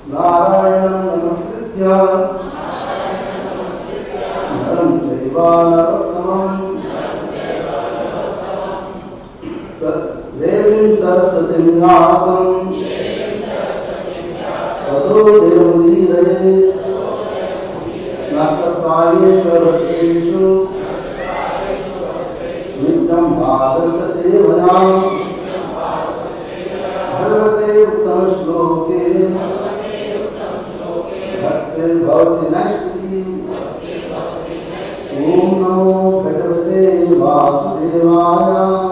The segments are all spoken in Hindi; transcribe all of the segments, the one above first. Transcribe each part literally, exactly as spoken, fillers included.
नारायणं नमस्कृत्य नरं चैव नरोत्तमं देवीं सरस्वतीं व्यासं ततो देवोदीरये नष्टप्रायेषु नित्यं भागवतसेवया भगवते उत्तमश्लोके भक्तिर्भवति नैष्टिकी। ॐ नमो भगवते वासुदेवाय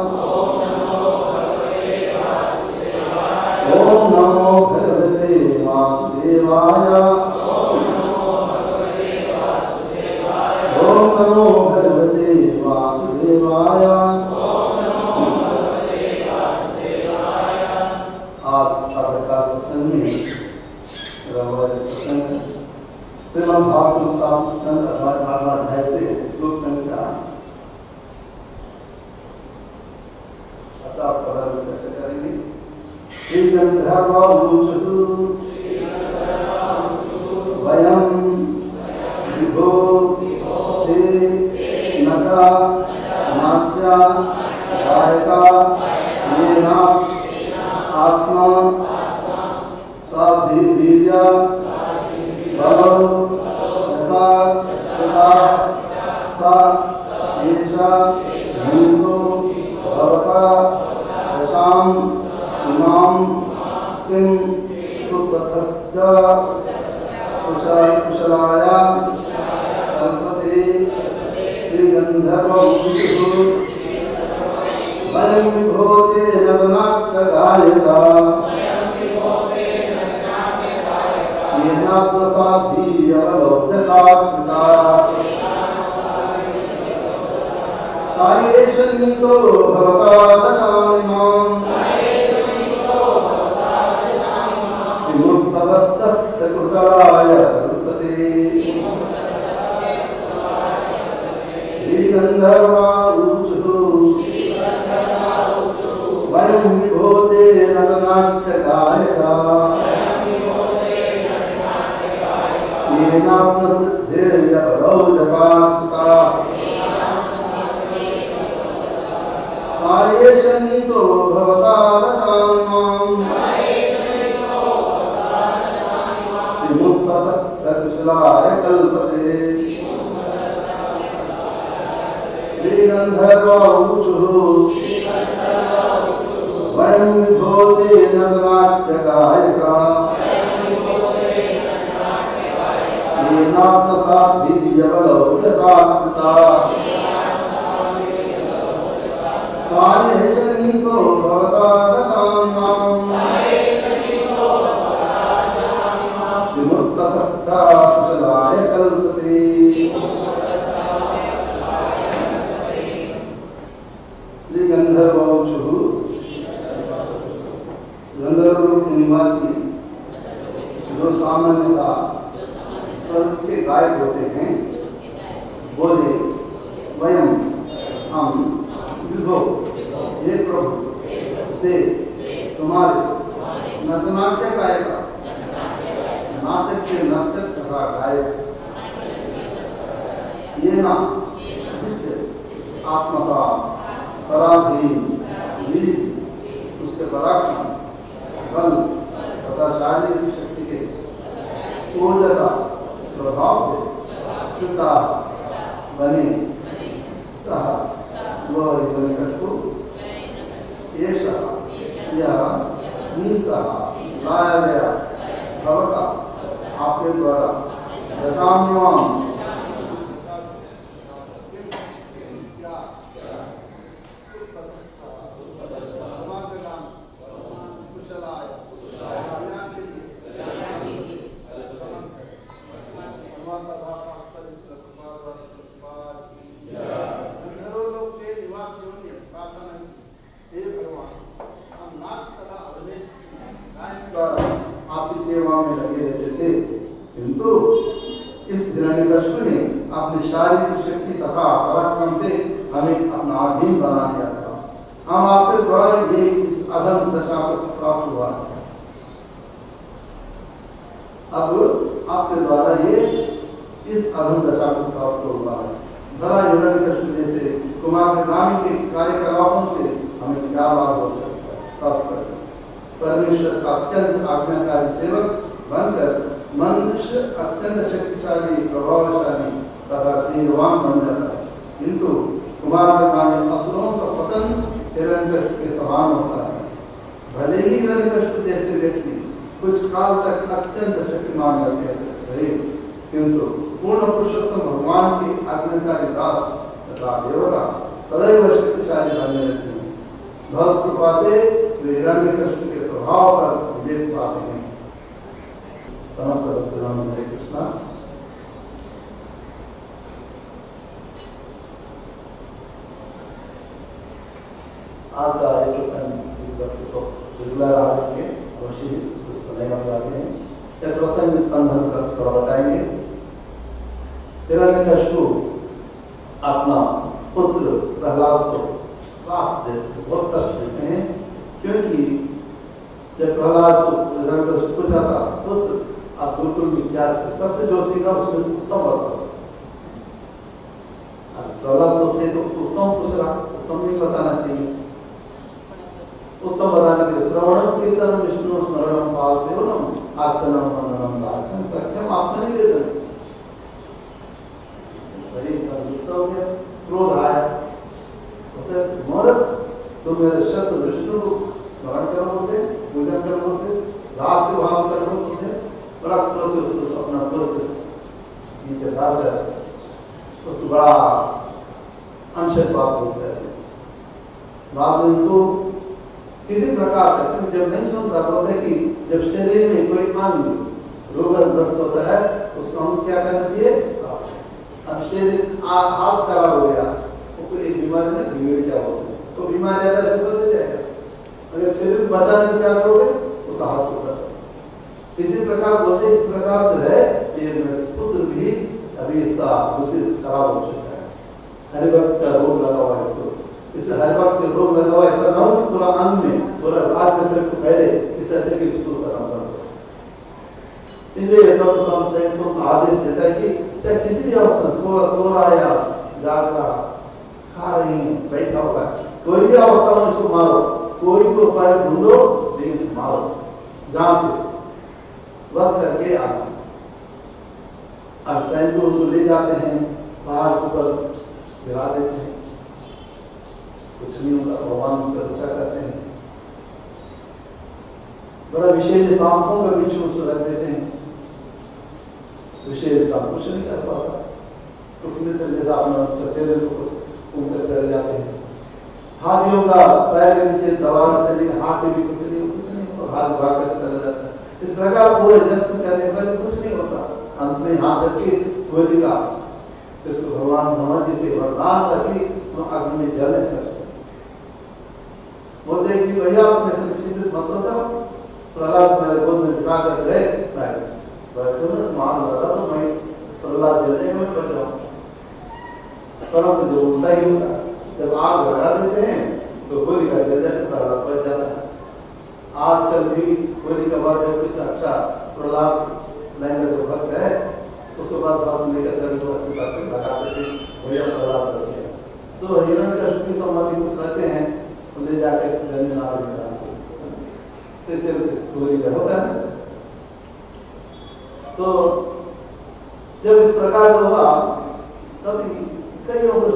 ॐ नमो भगवते वासुदेवाय ॐ नमो भगवते वासुदेवाय। आज का सत्संग में श्रीमद् भागवत स्कंद अध्याय से श्लोक संख्या पचास पद में चर्चा करेंगे। श्री गंधर्वोचतु वयं विभो ते नटा नाट्या गायका येना आत्मा साधीर्या बलो यथा सदा सा एषा भूतो भवता यशां इमां किं सुप्रतश्च कुशलाया कल्पते। श्रीगन्धर्वोचतु वयं विभोते नटनाट्यगायका येना प्रसादीयवलोक्यसात्कृता सायेषनीतो भवता दशामिमां विमुक्तदत्तस्तकुशलाय कल्पते। श्रीगन्धर्वाऊचुः वयं विभोते नटनाट्यगायका येना प्रसिद्धिर्यवलौकसात्कृता सायेषनीतो भवता दशामिमां विमुक्तदत्तकुशलाय कल्पते। श्रीगन्धर्वाऊचुः वयं विभोते नटनाट्यगायका येना प्रसादीयवलोक्यसात्कृता सायेषनीतो भवता दशामिमां विमुक्तदत्तकुशलाय कल्पते। श्री गंधर्वोचुः गंधर्व के निवासी जो सामान्यतः स्वर्ग के गायक होते हैं बोले वयम हम विभो हे प्रभु ते तुम्हारे नटनाट्य गायका नाटक के नर्तक तथा गायक ये ना जिससे आत्मसात पराधीन वीर उसके पराक्रम बल तथा शारीरिक शक्ति के ऊर्जा प्रभाव से पिता बने सह वह निकट को ऐसा यह नीता लाया गया भवता आपके द्वारा दशाम्याम आपकी सेवा में लगे रहते थे, किंतु इस हिरण्यकश्यप ने अपनी शारीरिक शक्ति तथा पराक्रम से हमें अपना अधीन बना लिया था। हम आपके द्वारा ये इस अधम दशा को प्राप्त हुआ है। अब आपके द्वारा ये इस अधम दशा को प्राप्त हो रहा है। जरा हिरण्यकश्यप जैसे कुमारगामी के कार्यकलापों से हमें क्या लाभ हो सकता है? तात्पर्य परमेश्वर का अत्यंत आज्ञाकारी सेवक बनकर मनुष्य अत्यंत शक्तिशाली, प्रभावशाली तथा धीरवान बन जाता है, किंतु कुमारगामी असुरों का पतन हिरण्यकश्यप के समान होता है। भले ही हिरण्यकश्यप जैसे व्यक्ति कुछ काल तक अत्यंत शक्तिमान रहे, किंतु पूर्ण पुरुषोत्तम भगवान की आज्ञाकारी दास तथा देवता सदैव शक्तिशाली बने रहते हैं। भक्त कृपा से वे हिरण्यकश्यप के प्रभाव पर विजय पाते हैं। हरे कृष्णा। आज का एक प्रसंग के अवश्य पुस्तक जाते हैं। यह प्रसंग संदर्भ कर थोड़ा बताएंगे। हिरण्यकश्यप अपना पुत्र प्रहलाद को श्राप देते, बहुत कष्ट देते हैं, क्योंकि जब प्रहलाद को हिरण्यकश्यप पूछा था पुत्र आप बिल्कुल विज्ञान से सबसे जो सीखा उसमें उत्तम बताओ। प्रहलाद सोचते तो उत्तम पूछ रहा, उत्तम नहीं बताना चाहिए। उत्तम बताने के श्रवणम कीर्तनम विष्णु स्मरणम पाल सेवनम आत्मनम वंदनम दासम सख्यम आत्मनिवेदन। क्रोध आया, मूर्ख तुम मेरे शत्रु विष्णु को स्मरण करो बोलते, पूजन करो बोलते, रात से भाव करो बोलते, बड़ा क्रोध से अपना क्रोध नीचे डालकर उसको बड़ा अंशक बात बोलते हैं। बाद में उनको किसी प्रकार का जब नहीं सुनता बोलते कि जब शरीर में कोई अंग रोगग्रस्त होता है उसको हम क्या करना चाहिए? अब शरीर हाथ खराब हो गया, वो कोई एक बीमारी में गिर क्या हो तो बीमारी ज्यादा बदल जाएगा। अगर शरीर बचाने क्या करोगे उस हाथ को कर। इसी प्रकार बोलते इस प्रकार जो है ये पुत्र भी अभी इसका बुद्धि खराब हो चुका है, हरिभक्त का रोग लगा हुआ है इसको। इसलिए हरिभक्त के रोग लगा हुआ ऐसा ना हो कि पूरा अंग में पूरा राज में सिर्फ पहले इस तरह के इसको करना पड़ता। इसलिए तो आदेश देता है कि चाहे किसी भी अवस्था सो रहा है या जाग रहा, खा रही है, बैठा हुआ है, कोई भी अवस्था में इसको मारो, कोई भी उपाय ढूंढो लेकिन मारो, जहां से वध करके आना। अब सैनिकों उसको ले जाते हैं, पहाड़ के ऊपर गिरा देते हैं, कुछ नहीं होता, भगवान उसका रक्षा करते हैं। बड़ा विशेष सांपों के बीच में उसको रख देते हैं, विशेष सांप कुछ नहीं कर पाता, उसमें तो जैसा अपना चेहरे को ऊपर कर जाते हैं। हाथियों का पैर के नीचे दबा देते हैं, हाथी भी कुछ नहीं कुछ नहीं और हाथ भाग कर चला जाता है। इस प्रकार पूरे जन्म करने पर कुछ नहीं होता। अंत में हाथ रखी गोली का इसको भगवान हनुमान जी के वरदान ताकि तो अग्नि में जल नहीं सकते। बोलते कि भैया अपने चिंतित मत हो जाओ, प्रहलाद मेरे गोद में बिठा कर गए, बैठो ना मार लगा तो मैं प्रहलाद जल जाएगा, मैं बच जाऊँ। परंतु जो उल्टा ही होता, जब आग लगा देते हैं तो गोली का जल जाए प्रहलाद बच जाता है। आजकल भी गोली का बाद जब कुछ अच्छा प्रहलाद लाइन जो भक्त है उसके बाद बात लेकर कर अच्छी बात लगा देते भैया प्रहलाद कर दिया। तो हिरण्यकश्यप की समाधि कुछ रहते हैं तो ले जाकर गोली का होता है। तो जब इस प्रकार का हुआ तभी कई लोग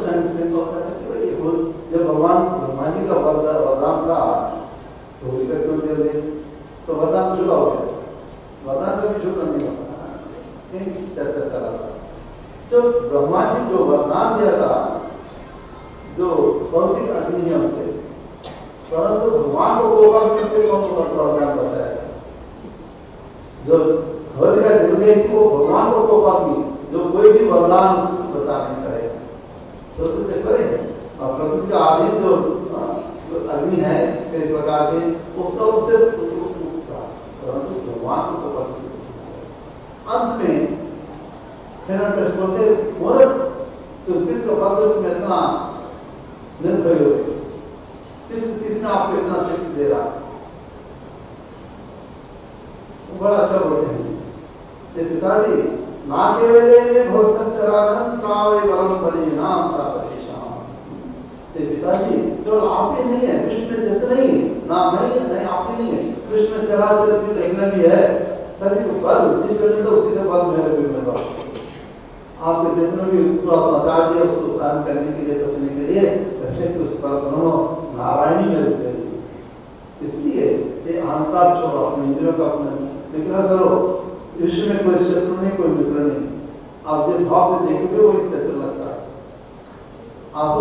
जब भगवान भगवान जी का वरदान था तो होली का क्यों दे दे, तो वरदान छूटा हो गया, वरदान कभी छूटा नहीं होता, कहीं चर्चा कर रहा था। जो ब्रह्मा जी जो वरदान दिया था जो भौतिक अग्नि है हमसे, परंतु भगवान को गोपाल करके कौन वरदान बताया जो होली का गिर गई थी वो भगवान को गोपाल की जो कोई भी वरदान बता नहीं करेगा तो तुझे करेगा। और प्रकृति का आदि जो अग्नि है कई प्रकार के उसका उससे परंतु भगवान को गोपाल। अंत में हिरण्यकश्यप बोलते मूर्ख तुम किसको पकड़ में इतना निर्भय हो, किस किसने आपको इतना शक्ति दे रहा। बड़ा अच्छा बोलते हैं ये पिताजी ना केवल भक्तचरानंद कावे वरम परिणाम का परेशान। ये पिताजी केवल आप ही नहीं है, कृष्ण में जितने ही ना मैं नहीं आप ही नहीं है, कृष्ण चराचर की देखने भी है सभी को बल जिस समय तो उसी से बल मेरे भी मिला। आपके जितने भी उसको बता दिया उसको सहन करने के लिए बचने के लिए रक्षक उस पर ब्रह्म नारायणी में रुकते हैं। इसलिए ये अहंकार छोड़ो, अपने इंद्रियों का अपने निग्रह करो। विश्व में कोई शत्रु नहीं, कोई मित्र नहीं। आप जिस भाव से देखोगे वो इससे अच्छा लगता है। आप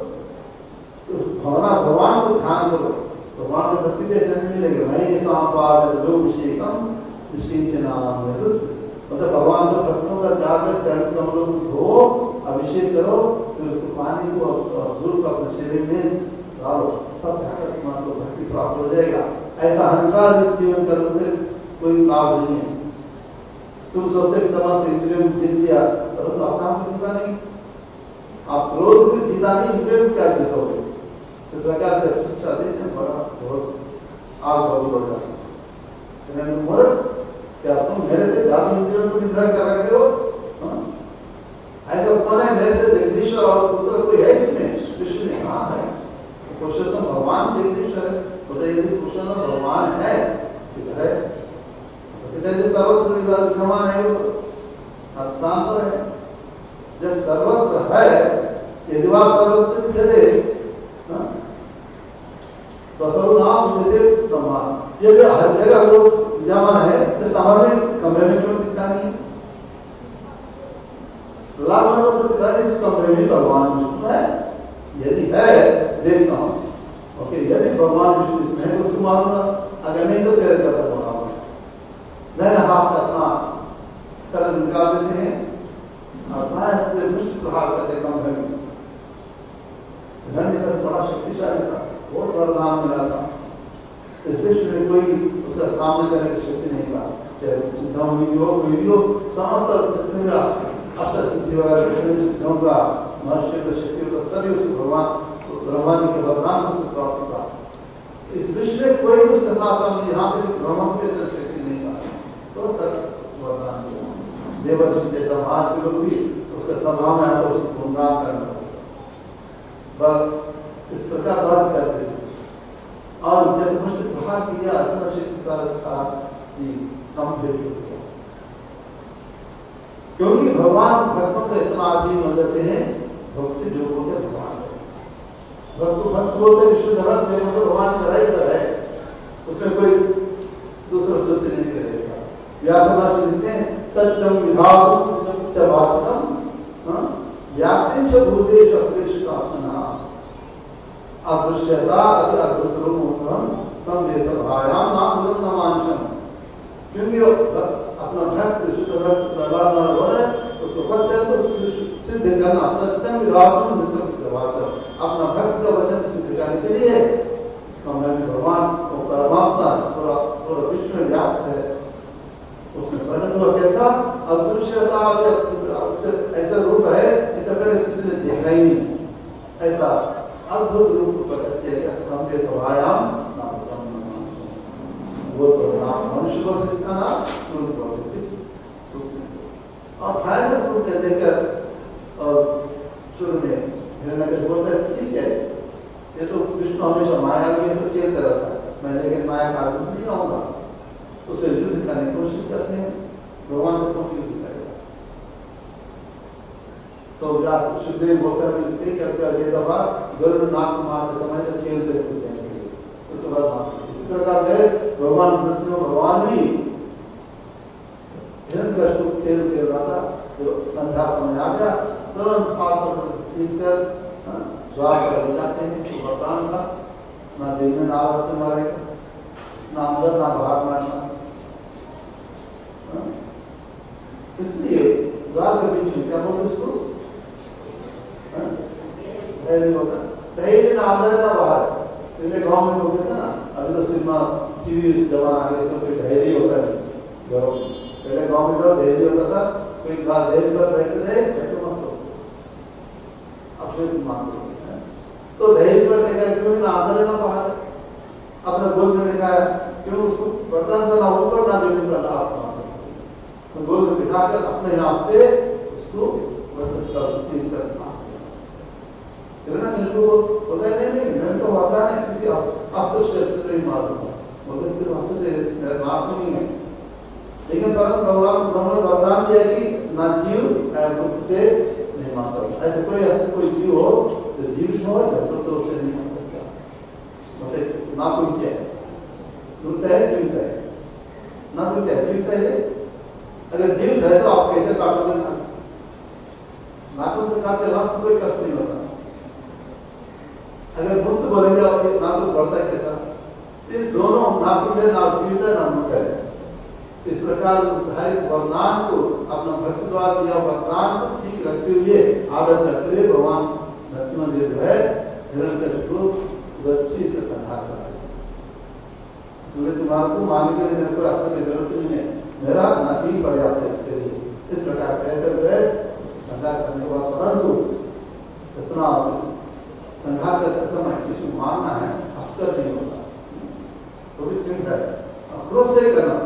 भवना भगवान को ध्यान करो, भगवान के भक्ति पे जन्म मिलेगा। मैं पाद जो विषेकम नाम है, मतलब भगवान को भक्तों का जाकर चरण कमलों को धो, अभिषेक करो, फिर उसको पानी को दूर को अपने शरीर में डालो, तब जाकर तुम्हारे को भक्ति प्राप्त हो जाएगा। ऐसा अहंकार जीवन करने से कोई लाभ नहीं है। तुम सोचते तमाम इंद्रियों को जीत लिया, परंतु तो अपना को जीता नहीं। आप क्रोध को जीता नहीं, इंद्रियों को क्या जीतोगे? इस प्रकार से शिक्षा देते हैं, बड़ा बहुत आग बहुत बढ़ जाता है। मूर्ख, क्या तुम मेरे से ज्यादा इंद्रियों को निग्रह कर रहे हो? ऐसा कौन है मेरे से जगदीश्वर और दूसरा कोई है इसमें? विष्णु ने कहा है पुरुषोत्तम भगवान जगदीश्वर है। बताइए यदि पुरुषोत्तम भगवान है किधर है? तो सर्वत्र विराजमान है, वो स्थान पर है। जब सर्वत्र है, यदि वह सर्वत्र विद्यते बसव नाम विद्यते समान, यदि हर जगह वो विद्यमान है तो समय में कमरे में क्यों दिखता नहीं? लाभ कमरे में भगवान विष्णु है, यदि है देखता हूँ। ओके, यदि भगवान विष्णु इसमें है उसको मारूंगा, अगर नहीं तो तेरे कर्तव्य बनाऊंगा। मैं हाथ अपना कलम निकाल देते हैं और मैं मुष्ट प्रहार करते कमरे में। हिरण्य बड़ा शक्तिशाली था, बहुत बड़ा नाम मिला था। इस विश्व में कोई उसका सामने करने की शक्ति नहीं था, चाहे सिद्धांत वीडियो वीडियो समस्त जितने अष्ट सिद्धि वगैरह जितने सिद्धियों का मनुष्य का शक्ति का सभी उसको भगवान ब्रह्मा जी के वरदान से प्राप्त था। इस विश्व में कोई उसके साथ यहाँ से ब्रह्मा के शक्ति नहीं था, तो सर वरदान देवर्षि जैसा महान लोग भी उसका स्वभाव है तो उसको गुणगान करना बस इस प्रकार बात करते थे। और जैसे मुझे प्रहार किया इतना शक्तिशाली था कि कम फिर गया, क्योंकि भगवान भक्तों को इतना अधीन हो जाते हैं। भक्ति जो बोलते भगवान भक्त भक्त बोलते विष्णु भक्त जो मतलब भगवान का राय कर है, उसमें कोई दूसरा सत्य नहीं करेगा। व्यास महर्षि लिखते हैं सत्यम विधातुम च वाचकम व्याप्तिं च भूतेषु अक्लेशु आत्मना अदृश्यता अति अद्भुत रूपम तम वेदभायाम नाम बुलंद नमांशम। क्योंकि अपना भक्त विष्णु भक्त प्रहलाद बोले उसको वचन को सिद्ध करना, सत्यम विधातुम वाचकम, अपना भक्त का वचन सिद्ध करने के लिए इसका मैं भगवान और परमात्मा पूरा पूरा विश्व में व्याप्त है। उसमें वर्णन हुआ कैसा अदृश्यता, ऐसा रूप है इससे पहले किसी ने देखा ही नहीं, ऐसा अद्भुत रूप प्रकट किया गया। हमने तो आयाम वो तो नाम मनुष्य को सिद्ध था ना, रूप को सिद्ध और भयानक रूप में देखकर और शुरू में हिरण्यकशिपु बोलता है ठीक है ये तो विष्णु हमेशा माया में तो खेलता रहता है, मैं लेकिन माया का आदमी नहीं आऊंगा। उसे युद्ध करने की कोशिश करते हैं, भगवान से कौन युद्ध करेगा? तो सुखदेव बोलकर करके दफा गरुड़ नाक मारते समय तक खेलते कूदते हैं, उसके बाद मारते। इस प्रकार से भगवान कृष्ण भगवान भी हिरण्यकशिपु खेल खेल रहा था, जो संध्या समय आ गया तुरंत पात्र खींचकर द्वार पर जाते हैं। वरदान का ना दिन में ना रात में मारेगा, ना अंदर ना बाहर मारना। इसलिए द्वार के बीच में क्या बोलते उसको धैर्य होता है, धैर्य ना अंदर ना बाहर। पहले गाँव में बोलते थे ना, अभी तो सिनेमा टीवी जमाना आ गया तो कोई धैर्य होता है। पहले गाँव में जो धैर्य होता था, कोई धैर्य पर बैठते थे बैठो मत लो, अब से मान लो। तो धैर्य पर लेकर क्यों ना अंदर ना बाहर, अपने गोद में लिखा है क्यों उसको बर्तन से ना ऊपर ना जमीन पर ना आप गोद में बिठाकर अपने आप से उसको वर्तन करना। इनको होता है नहीं मैं तो होता है किसी अस्त्र से नहीं मारूंगा मगर फिर अस्त्र माफ नहीं है। लेकिन परम भगवान ब्रह्म वरदान दिया कि ना जीव बुद्ध से नहीं मार सकता। ऐसे कोई ऐसे कोई जीव हो तो जीव हो या तो उससे नहीं मार सकता। मतलब ना कोई क्या है टूटता है जीवता है ना कोई क्या जीवता है। अगर जीव है तो आप कैसे काटोगे ना नाखून से काटते नाखून कोई कष्ट नहीं होता। अगर मुक्त बोलेंगे और नाखून बढ़ता है कैसा फिर दोनों नाखून है ना जीवता है ना मुक्त है। इस प्रकार हर वरदान को अपना भक्त द्वारा दिया वरदान को ठीक रखते हुए आदर करते हुए भगवान नरसिंहदेव जो है हिरण्यकशिप को सुरक्षित संहार करा। सूर्य कुमार को मानने के लिए मेरे को अस्त्र की जरूरत नहीं है मेरा नदी पर्याप्त है इसके लिए। इस प्रकार कहकर जो है उसको संहार करने के बाद परंतु इतना संहार करते समय किसी को मानना है अस्त्र नहीं होता तो भी सिंह है क्रोध से करना।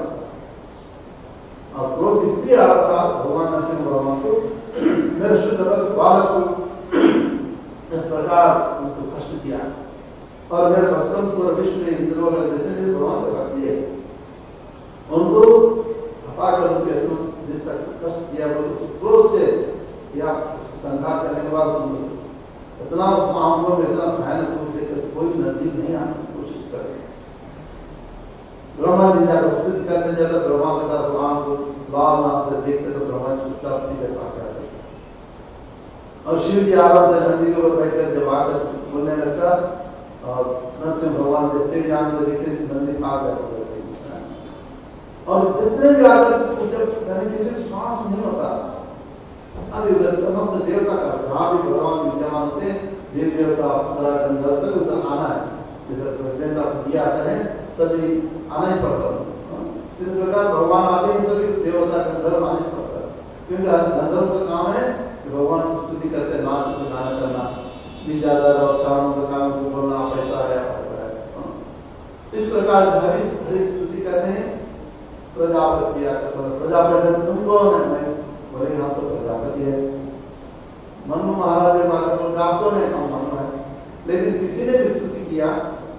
और क्रोध इसलिए आ रहा था भगवान नरसिंह भगवान को मेरे शुद्ध भक्त बालक को इस प्रकार उनको कष्ट दिया और मेरे भक्तों को विश्व में इंद्र वगैरह जैसे भी भगवान के भक्ति है उनको हटा कर उनके जिस तक कष्ट दिया वो उस क्रोध से या संहार करने के बाद इतना उस मामलों में इतना भयानक रूप देकर कोई नजदीक नहीं आने की कोशिश करे। ब्रह्मा जी जाकर स्तुति करने जाता ब्रह्मा के साथ भगवान को लाल नाथ से देखते तो ब्रह्मा चुपचाप नहीं कर पाते और शिव जी आराम से नंदी के ऊपर बैठकर जब आकर बोलने लगता और नरसिंह भगवान जितने भी आम से देखते नंदी आ जाते और जितने भी आकर पूजा करने किसी भी श्वास नहीं होता। अभी उधर समस्त देवता का जहाँ भी भगवान विद्यमान होते देव देवता दर्शक उधर आना है जिधर प्रेसिडेंट ऑफ इंडिया आते हैं तभी आना ही पड़ता है। इस प्रकार भगवान आते हैं तभी देवता का धर्म आना ही पड़ता है क्योंकि गंधर्व का काम है कि भगवान की स्तुति करते नाच गाना करना भी ज्यादा कामों का काम से बोलना पैसा है। इस प्रकार हरी हरी स्तुति करते हैं प्रजापति प्रजापति तुम कौन है मैं बोले हम तो प्रजापति है। मनु महाराज माता बोलते आप कौन है हम मनु है। लेकिन किसी ने भी स्तुति किया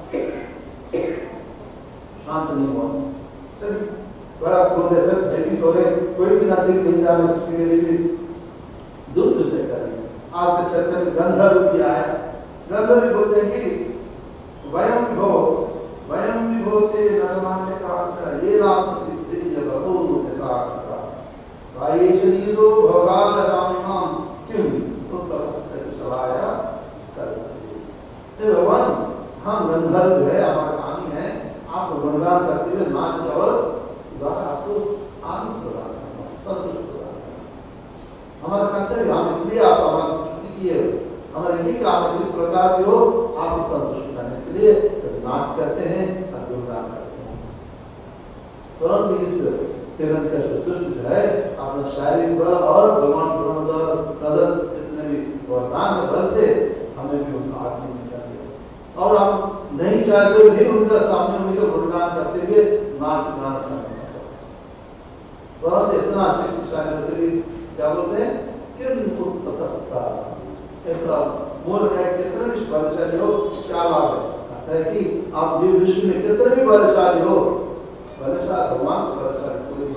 शांत नहीं हुआ बड़ा क्रोध है सर भयभीत हो रहे कोई भी नाती नहीं जाने स्तुति के लिए भी दुख से करें। आज के चक्कर में गंधर्व भी आया गंधर्व बोलते हैं कि वयम भो वयम विभो से नरमान ने कहा ये राम शरीरो भगवान राम क्यों भगवान हम गंधर्व है हमारा कहानी है आपको गुणगान करते हुए नाच और आपको आनंद प्रदान करना संतुष्ट प्रदान करना हमारा कर्तव्य। हम इसलिए आप हमारी सृष्टि किए हमारे नहीं कि आप इस प्रकार के हो आपको संतुष्ट करने के लिए नाच करते हैं और गुणगान करते हैं। तुरंत इस निरंतर दुष्ट है अपना शारीरिक बल और भगवान ब्रह्म द्वारा प्रदत्त जितने भी वरदान के बल से हमें भी उनका आत्म मिल गया और हम नहीं चाहते भी उनका सामने उनका गुणगान करते हुए नाच गाना करना बहुत इतना शक्तिशाली होते हुए क्या बोलते हैं ऐसा मूल है कितने भी बलशाली हो क्या लाभ है कि आप जीव विश्व में कितने भी बलशाली हो बलशाली भगवान को बलशाली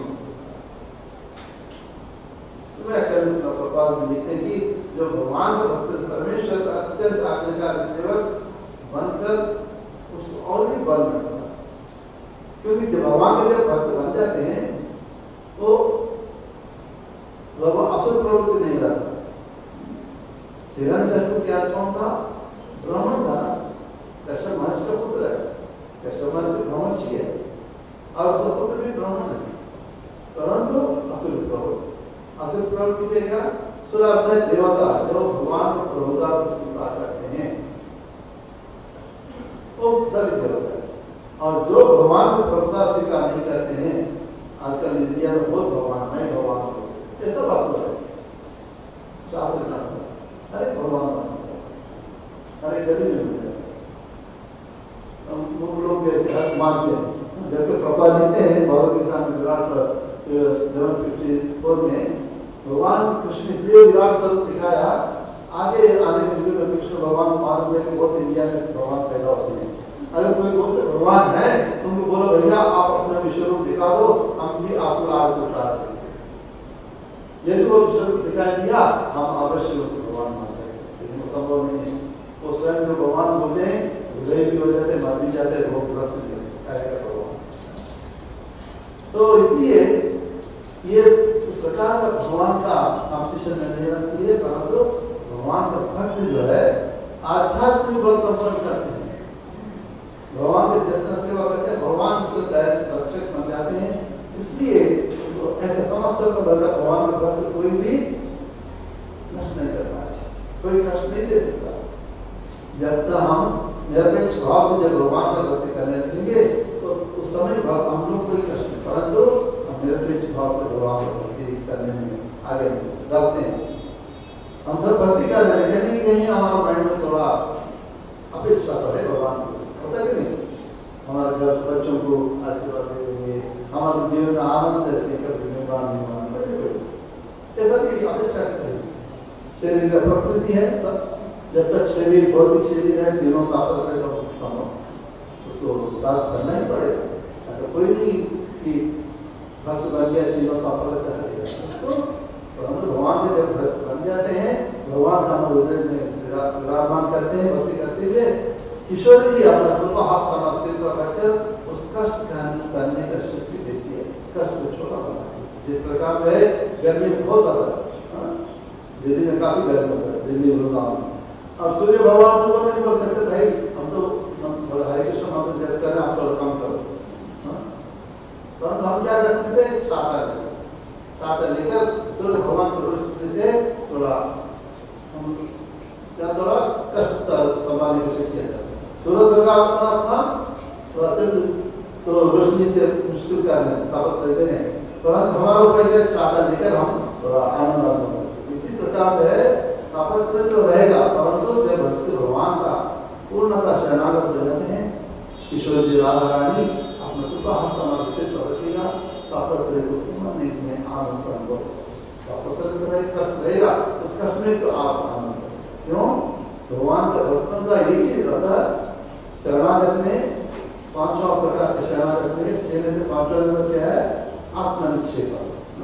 लिखते कि जो भगवान का भक्त परमेश्वर का अत्यंत आज्ञाकारी सेवक बनकर उसको और भी बल मिलता है क्योंकि जब भगवान के जब भक्त बन जाते हैं तो भगवान असुर प्रवृत्ति नहीं रहता। हिरण्यकशिपु क्या कौन था ब्राह्मण था कश्यप महर्षि का पुत्र है कश्यप महर्षि ब्राह्मण है और उसका पुत्र भी ब्राह्मण है परंतु असुर प्रवृत्ति असुर प्रवृत्ति से क्या सुरार्थ देवता जो भगवान को प्रभुता को स्वीकार करते हैं वो सभी देवता है और जो भगवान को प्रभुता स्वीकार नहीं करते हैं आजकल इंडिया में बहुत भगवान मैं भगवान को ऐसा बात हो रहा है शास्त्र का अरे भगवान अरे कभी नहीं मिलता हम लोग मानते हैं जबकि प्रभा लिखते हैं भगवत गीता में विराट इलेवन फिफ्टी फोर में भगवान कृष्ण इसलिए विराट स्वरूप दिखाया। आगे आने के युग में कृष्ण भगवान मालूम है कि बहुत इंडिया में भगवान पैदा होते हैं। अगर कोई बोलते भगवान है तो उनको बोलो भैया आप अपना विश्व रूप दिखा दो, हम भी आपको आज उतार देंगे। यदि वो विश्व रूप दिखाई दिया हम अवश्य भगवान मानते हैं, लेकिन वो संभव नहीं है। वो स्वयं जो भगवान बोलते हैं विजय भी हो जाते, मर भी जाते, रोग ग्रस्त भी भगवान। तो इसलिए ये प्रकार का भगवान का कॉम्पिटिशन में नहीं रखती है, परंतु भगवान का भक्त जो है आध्यात्मिक बल संपन्न करते हैं, भगवान के जितना सेवा करते हैं भगवान से डायरेक्ट रक्षक बन जाते हैं। इसलिए तो ऐसे समस्त भगवान का भक्त कोई भी नष्ट नहीं कर पाए, कोई कष्ट नहीं दे सकता। जब तक हम निरपेक्ष भाव से जब भगवान का भक्ति करने लगेंगे तो उस समय हम लोग कोई कष्ट नहीं, परंतु हम निरपेक्ष भाव से भगवान का भक्ति करने में आगे बढ़ते हैं। हम सब भक्ति कर रहे हैं, नहीं कहीं हमारा माइंड में थोड़ा अपेक्षा तो है भगवान को, होता कि नहीं? हमारे घर बच्चों को आशीर्वाद दे देंगे, हमारे जीवन में आनंद से रहते कभी निर्माण नहीं होना, ऐसा भी अपेक्षा करते हैं। शरीर का प्रकृति है, जब तक शरीर भौतिक शरीर है तीनों ताकत रहेगा उसको साथ करना ही पड़ेगा। ऐसा कोई नहीं कि भक्त बन गया तीनों ताकत कर देगा, परंतु भगवान के जब भक्त बन जाते हैं भगवान का हमारे हृदय में विराजमान करते हैं। भक्ति करते हुए किशोरी जी अपना कृपा हाथ का अस्तित्व रखकर उस कष्ट करने का शक्ति देती है, कष्ट को छोटा बना। जिस प्रकार है गर्मी बहुत ज्यादा, दिल्ली में काफी गर्मी होता है, दिल्ली वृंदावन। अब सूर्य भगवान को नहीं बोल सकते भाई हम तो हरे कृष्ण मंत्र जप कर रहे हैं, आप तो कम करो, परंतु हम क्या करते थे छाता लेकर छाता लेकर सूर्य भगवान को रोज देते, थोड़ा हम क्या थोड़ा कष्ट संभालने की शक्ति है। सूरज भगवान अपना अपना तो रोशनी से मुश्किल कर रहे ताकत रहते हैं, परंतु हमारा ऊपर छाता लेकर हम थोड़ा आनंद आनंद इसी प्रकार है ताकत जो रहेगा। परंतु जब भक्ति भगवान का पूर्णता शरणागत हो जाते हैं, ईश्वर जी राधा रानी अपने कृपा हाथ समर्पित रखेगा, ताकत में आनंद का अनुभव कष्ट रहेगा, उस कष्ट में तो आप आनंद क्यों? भगवान का भक्तों का एक ही रहता है शरणागत में। पांचवा प्रकार के शरणागत में छह में से पांचवा नंबर क्या है? आत्मनिक्षेप।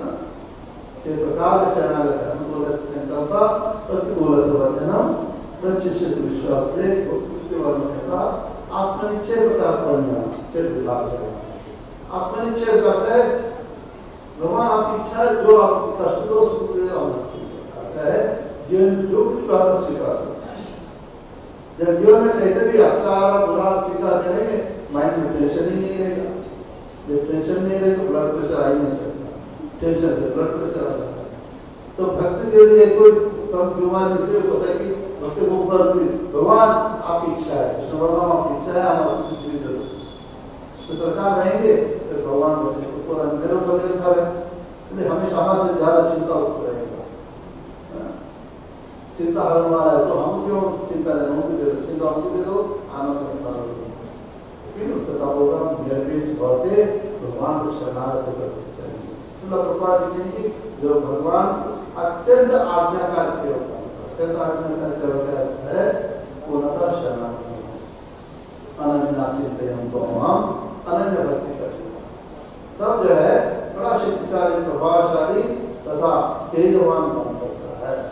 छह प्रकार के शरणागत है, अनुकूल संकल्प, प्रतिकूल वर्जनम, प्रचिष्ट विश्वास से उसके वर्णन के साथ आत्मनिक्षेप का परिणाम छह विभाग है। आत्मनिक्षेप करते हैं भगवान आपकी इच्छा है, जो आपकी कष्ट को सुख दे अच्छा है, जीवन जो कुछ बात स्वीकार जब जीवन में कैसे भी अच्छा बुरा स्वीकार करेंगे माइंड में टेंशन ही नहीं रहेगा। जब टेंशन नहीं रहेगा तो ब्लड प्रेशर आ ही नहीं सकता, टेंशन से ब्लड प्रेशर आ जाता है। तो भक्ति के लिए कोई कम बीमारी इसलिए होता है कि भक्ति को ऊपर भगवान आपकी इच्छा है, कृष्ण भगवान आपकी इच्छा है, हम आपकी कुछ भी जरूरत तो सरकार रहेंगे तो भगवान ऊपर मेरे ऊपर निर्भर है, इसलिए हमेशा हमारे ज्यादा चिंता उसको रहेगा। चिंता हरने वाला है तो हम क्यों चिंता लेना, उनको दे दो चिंता, उनको दे दो आनंद में करो। फिर उसका तब होगा निर्भीक बढ़ते भगवान को शरणागत होकर प्रपात कि जो भगवान अत्यंत आज्ञाकारी सेवक अत्यंत आज्ञाकारी सेवक है पूर्णतः शरणागत अनन्य हमको हम अनन्य भक्ति करते तब जो है बड़ा शक्तिशाली स्वभावशाली तथा तेजवान बन सकता है।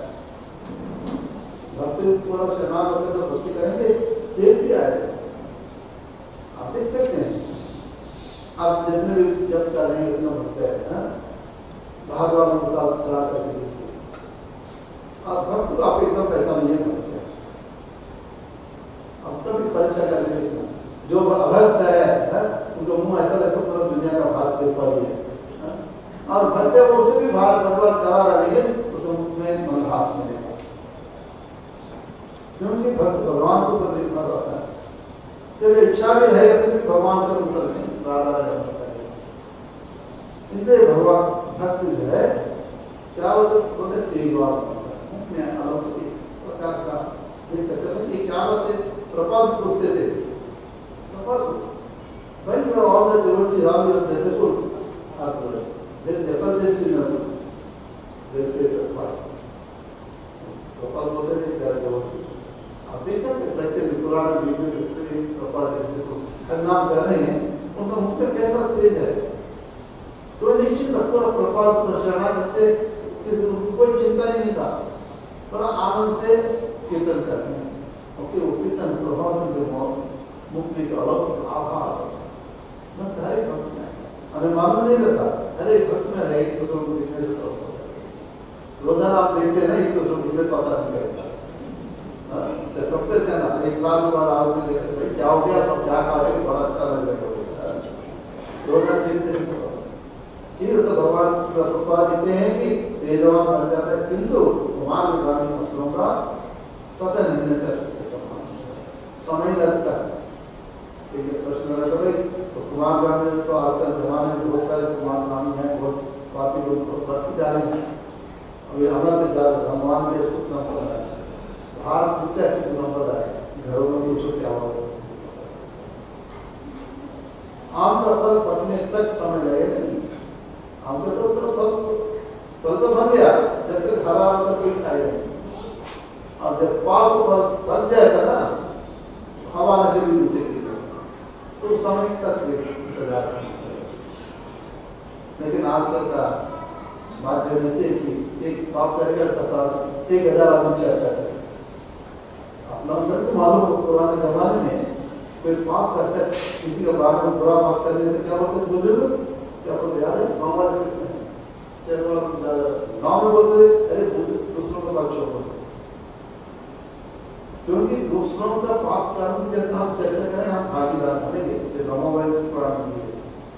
भक्ति पूरा शरणागत तो भक्ति करेंगे तेज भी आएगा। आप देख सकते हैं आप जितने भी जब कर रहे हैं इतना भक्त है भागवान करा करके आप भक्त आप एकदम पैसा नहीं करते। अब तभी परीक्षा करने जो अभक्त है, है उनको मुंह ऐसा लगता पूरा दुनिया का भाग के ऊपर ही है और भक्त उसे भी भाग भगवान करा रहे उसमें मनभास नहीं क्योंकि भक्त भगवान को ऊपर निर्भर रहता है। जब इच्छा भी है तो भगवान का ऊपर नहीं राधा रहता है। इसलिए भगवान भक्त जो है क्या बोलते तेजवान प्रकार का ये क्या बात है प्रपात पूछते थे प्रपात भाई all the devotees all your places आप There is effortless in our there is a part. Prabhupada बोलते थे क्या जवाब आप देखा कि प्रत्येक पुराना वीडियो में प्रभात हर नाम कर रहे हैं उनका मुख्य कैसा तेज है तो निश्चित पूरा प्रभात प्रशरणा करते कोई चिंता ही नहीं था बड़ा आनंद से कीर्तन करते हैं ओके वो कीर्तन प्रभाव से मुक्ति का अलग आभार मैं हर एक भक्त में हमें मालूम नहीं रहता हर एक भक्त में है एक दूसरों को दिखाई देता रोजाना आप देखते हैं ना एक दूसरों को दिखाई पता नहीं करता डॉक्टर क्या ना एक साल बाद आपने देखा भाई क्या हो गया अब क्या खा रहे बड़ा अच्छा लग रहा है रोजाना देखते हैं फिर तो भगवान कृपा देते हैं कि तेजवान बन जाता है किंतु भगवान गामी फसलों का पता नहीं चलता समय लगता है ठीक है प्रश्न रहता भाई तो कुमार गामी तो आजकल जमाने में बहुत सारे कुमार गामी हैं बहुत काफी लोग बढ़ते जा रहे हैं अभी हमारे ज्यादा भगवान के सुख संपन्न है हार पूछते हैं कि नंबर आए घरों में पूछो क्या हो आम का फल पकने तक समय लगेगा नहीं आम का तो फल फल तो बन गया जब तक हरा होता कोई खाएगा नहीं और जब पाप फल बन जाएगा ना हवा से भी नीचे तो उस समय तक इंतजार लेकिन आजकल का माध्यम में कि एक पाप करेगा तथा एक हजार आदमी चर्चा करेगा अपना सबको मालूम हो पुराने जमाने में कोई पाप करता है किसी के बारे में बुरा बात करने से क्या बोलते बुजुर्ग क्या बोलते याद है गाँव वाले गाँव में बोलते अरे दूसरों का बात छोड़ो क्योंकि दूसरों का पाप कर्म की जैसे हम चर्चा करें हम भागीदार बनेंगे इसलिए ब्रह्मवाद पुराण दिए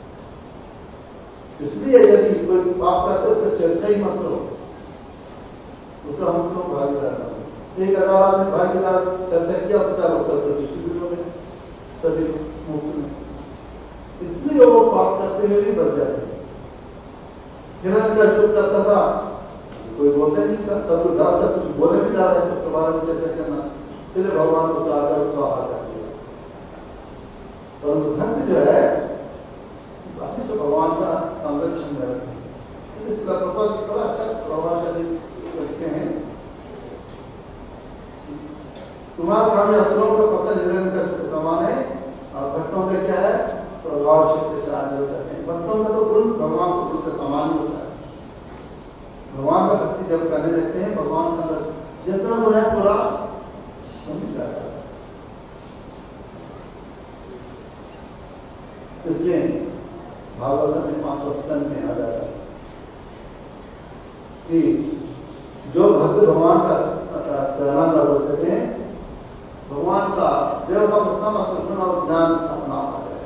इसलिए यदि कोई पाप करते उससे चर्चा ही मत करो उससे हम लोग भागीदार एक हजार आदमी भागीदार चर्चा किया पचास उसका तो डिस्ट्रीब्यूट हो गया सभी मुफ्त में इसलिए वो पाप करते हुए भी बच जाते हैं हिरण का चुप करता था कोई बोलते नहीं था तब तो डर था कुछ बोले भी डर है उसके बारे में चर्चा करना फिर भगवान को आदर स्वाहा कर दिया परंतु धन जो है बाकी जो भगवान का संरक्षण में रखते हैं इसलिए प्रसाद बड़ा अच्छा भगवान का लिखते हैं तुम्हारा काम असरों का पता निर्णय का समान है और भक्तों का क्या है प्रभाव शक्ति से आगे करते हैं भक्तों का तो गुण भगवान के गुण का समान ही होता है भगवान का भक्ति जब करने लगते हैं भगवान का अंदर जितना गुण है पूरा समझ जाता है इसलिए भागवत में पांचों स्कंद में आ जाता है कि जो भक्त भगवान का प्रणाम करते हैं भगवान का देव का समस्त गुण और ज्ञान अपना आ जाए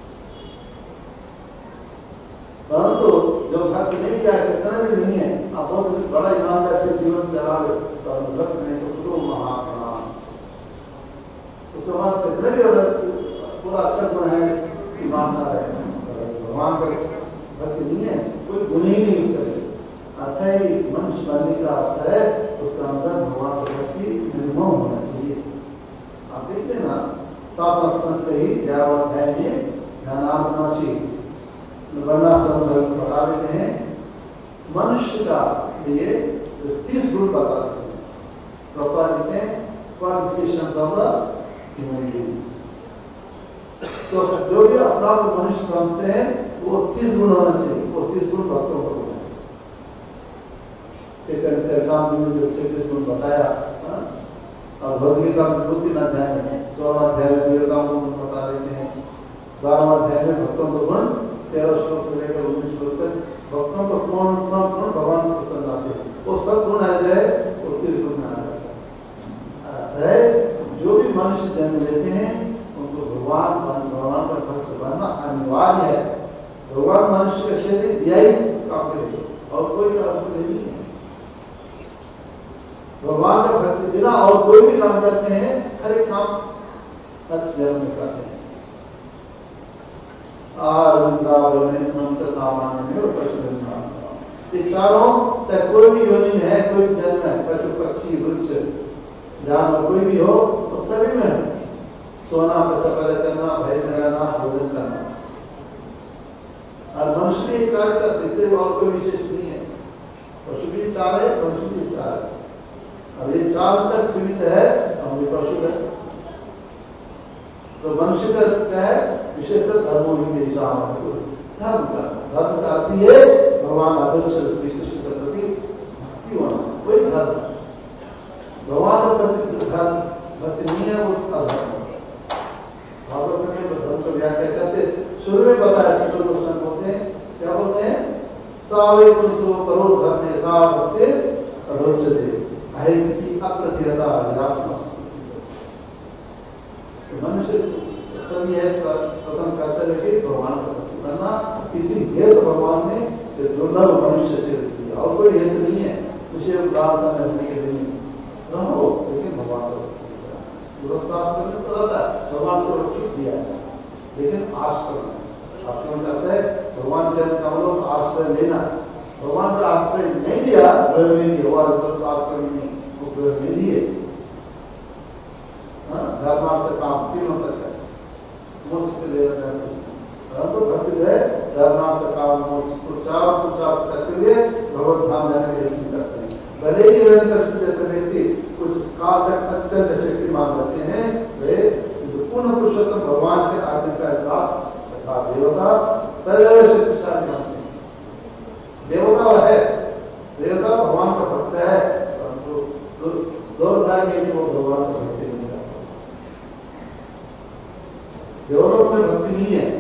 परंतु जो भक्त नहीं किया कितना भी नहीं है आप बहुत बड़ा ईमानदार से जीवन चला ले भक्त नहीं तो तो महाप्रणाम उसके बाद कितने भी पूरा अच्छा गुण है ईमानदार है भगवान का भक्ति नहीं है कोई गुण ही नहीं उसका अर्थ है मनुष्य बनने का अर्थ है उसका अंदर भगवान का भक्ति निर्मम होना चाहिए आप देखते ना सात स्कंद से ही ग्यारह अध्याय में ज्ञानात्माशी वर्णाश्रम धर्म बता देते हैं मनुष्य का लिए तीस गुण बता देते हैं प्रभुपाद लिखते हैं qualification of the human beings तो जो भी अपना मनुष्य समझते हैं वो तीस गुण होना चाहिए वो तीस गुण भक्तों को होना चाहिए काम में जो छत्तीस गुण बताया और भगवदगीता में दो तीन अध्याय में सोलह अध्याय में वीरता गुण बता देते हैं बारहवां अध्याय में भक्तों को गुण तेरह श्लोक से लेकर उन्नीस श्लोक तक भक्तों को कौन सा गुण भगवान को पसंद आते हैं वो सब गुण आ जाए वो तीस गुण में आ जाता है जो भी मनुष्य जन्म लेते हैं उनको भगवान भगवान का भक्त बनना अनिवार्य है भगवान मनुष्य का शरीर दिया ही काफी है और कोई काम नहीं है भगवान का भक्ति बिना और कोई भी काम करते हैं हर एक काम हर जन्म में करते हैं ये चारों चाहे कोई भी योनि में है कोई जन्म है पशु पक्षी वृक्ष जानवर कोई भी हो तो सभी में है सोना पैसा पैदा करना भय में रहना भोजन करना और मनुष्य भी चार करते, इससे और कोई विशेष नहीं है। पशु भी चार है, मनुष्य भी चार है। अब ये चार तक सीमित है, हम भी पशु है। तो मनुष्य का क्या है? विशेषतः धर्मों की दिशा धर्म का धर्म का अर्थ है भगवान आदर्श श्री कृष्ण के प्रति भक्ति होना, कोई धर्म। भगवान के प्रति धर्म भक्ति नहीं है, वो अधर्म। भागवत में धर्म को व्याख्या करते शुरू में बताया, चित्र गोस्वामी बोलते हैं, क्या बोलते हैं? तावे पुरुषो करो धर्मे सा भक्ति अधोच्यते अहिति अप्रतिहता आत्मा। मनुष्य तभी है प्रथम कर्तव्य के भगवान का भक्ति करना। किसी हेतु भगवान ने दुर्लभ मनुष्य से दिया, और कोई हेतु नहीं है उसे उदाहरण करने के लिए रहो, लेकिन भगवान को भगवान को छूट दिया है। लेकिन आश्रम आश्रम करते हैं भगवान चरण कमलों का आश्रय लेना। भगवान का आश्रय नहीं दिया, आश्रय नहीं, वो प्रयोग नहीं दिए। धर्मार्थ काम तीनों तक है, मोक्ष के लिए परंतु भक्ति है धर्मार्थ काम मोक्ष को चार पुरुषार्थ करते हुए भगवत धाम जाने के लिए करते हैं। भले ही जैसे व्यक्ति कुछ काल तक अत्यंत शक्तिमान रहते हैं, वे पूर्ण पुरुषोत्तम भगवान के आज्ञा का दास तथा देवता तदैव शक्तिशाली मानते हैं। देवता है, देवता भगवान का भक्त है, परंतु दुर्भाग्य है कि वो भगवान का भक्ति नहीं करता। देवलोक में भक्ति नहीं है,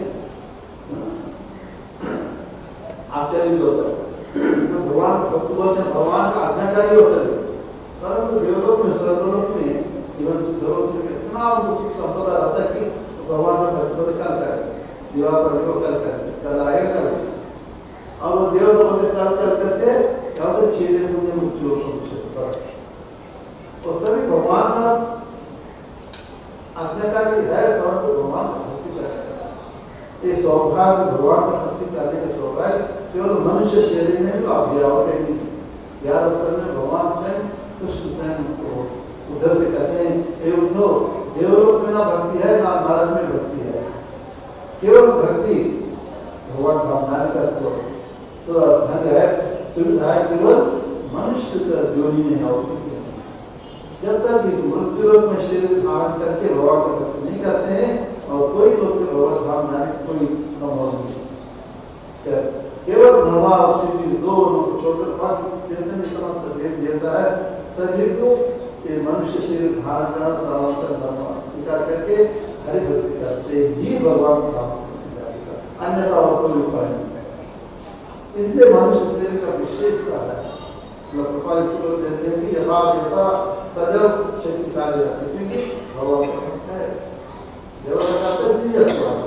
आचार्य होता है, भगवान भक्त बोलते हैं, भगवान का आज्ञाकारी होता है। परंतु देवलोक में सर्वलोक में जीवन सिद्धलोक में इतना सुख संपदा रहता है कि भगवान का भक्त बोले कल करें, दीवार पर देखो कल करें, कल आएगा कल। और वो देवलोक में कल कल करते क्या होता है? छह दिन में मुक्ति होता है। तो सभी भगवान का आज्ञाकारी है, परंतु भगवान का भक्ति करेगा। ये सौभाग्य भगवान का भक्ति करने का सौभाग्य केवल मनुष्य शरीर में भी आप दियाओगे नहीं। याद में भगवान स्वयं कृष्ण स्वयं को उधर से कहते हैं, ये उद्धव देवलोक में ना भक्ति है ना नारद में भक्ति है, केवल भक्ति भगवान धाम जाने का तो ढंग है, सुविधा है केवल मनुष्य का योनि में है। जब तक इस मृत्युलोक में शरीर धारण करके भगवान का भक्ति नहीं करते हैं, और कोई लोग से भगवान धाम जाने कोई संभव नहीं। केवल ब्रह्मा और शिव दो छोटे पांच देव देवता है, सभी को ये मनुष्य शरीर धारण करना स्वीकार करके हरि भक्ति करते ही भगवान धाम जा सकता, अन्यथा और कोई उपाय नहीं है। इसलिए मनुष्य शरीर का विशेषता है। देते हैं कि यथा देवता तजब शक्तिशाली रहते, क्योंकि भगवान का भक्त है। देवता करते हैं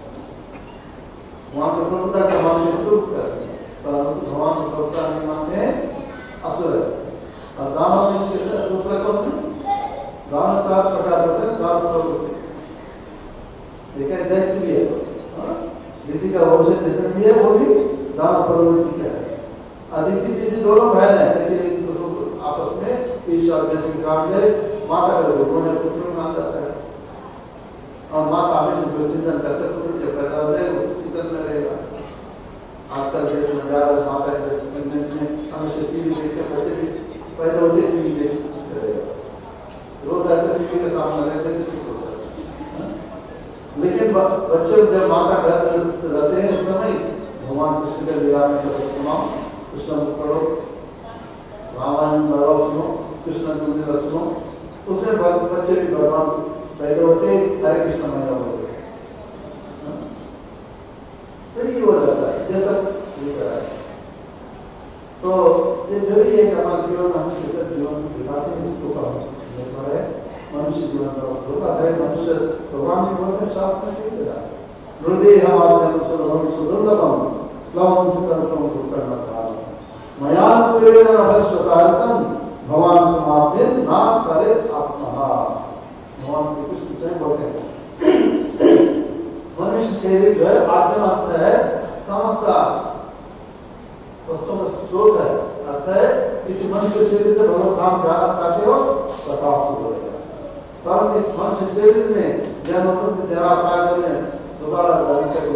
वहां पर प्रभुता का मान स्तूप करते हैं, परंतु भगवान की प्रभुता नहीं मानते हैं, असुर है। और दानव में दूसरा कौन है? दानव चार प्रकार होते हैं, दान प्रवृत्ति देखा है, दैत्य भी है, दीदी का भविष्य निधन भी है, वो भी दान प्रवृत्ति का है। अदिति दीदी दोनों बहन है, लेकिन तो आपस में ईर्ष्या काट गए, माता का उन्होंने पुत्र में मान जाता है, और माता हमेशा जो चिंतन करते पुत्र जब पैदा हो जाए उस चिंतन में रहेगा। आजकल देश में ज्यादा माता हमेशा टीवी देखते बच्चे भी पैदा होते टीवी देख रहेगा, रोज ऐसे टीवी के सामने रहते थे ठीक होता है। लेकिन बच्चे जब माता घर रहते हैं उस समय भगवान कृष्ण के लीला में सुनाओ, कृष्ण को पढ़ो, रामायण पढ़ो, सुनो, कृष्ण को लीला सुनो, उसमें बच्चे भी भगवान पैदा होते हरे कृष्ण मैया होते फिर ये हो जाता है जैसा ये करा है। तो ये जो भी एक हमारे जीवन में हम जीवन दिखाते हैं, इसको कहा है मनुष्य जीवन का धोखा है। मनुष्य भगवान के बोलते हैं शास्त्र में नहीं दिया, हृदय हमारे सुदुर्लभम लवम सुकल्पम करना था मयान प्रेरण अवश्यतारतम भगवान समाप्तिन ना करे आत्मा। भगवान श्री कृष्ण स्वयं बोलते हैं मनुष्य शरीर जो है आत्मा अर्थ है समझता वस्तु में स्रोत है, अर्थ है इस मनुष्य शरीर से भगवत धाम जाना चाहते हो प्रकाश हो जाएगा। परंतु इस मनुष्य शरीर में जन्म जरा में दोबारा जाने का